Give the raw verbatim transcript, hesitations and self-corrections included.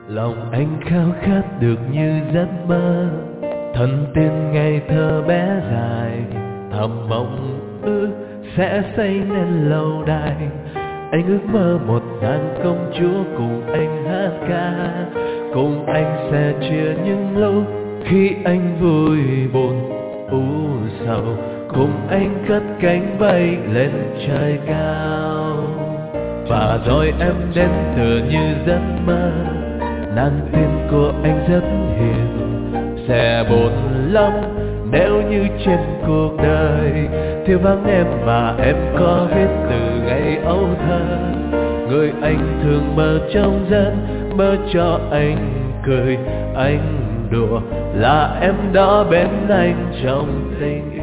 Lòng anh khao khát được như giấc mơ, thần tiên ngày thơ bé dài, thầm mong ước sẽ xây nên lâu đài. Anh ước mơ một nàng công chúa cùng anh hát ca, cùng anh sẻ chia những lúc khi anh vui buồn u sầu, cùng anh cất cánh bay lên trời cao. Và rồi em đến tựa như giấc mơ, nàng tiên của anh rất hiền, sẽ buồn lắm nếu như trên cuộc đời thiếu vắng em mà em có hết từ ngày ấu thơ. Người anh thường mơ trong giấc mơ cho anh cười, anh đùa là em đó bên anh trong tình yêu.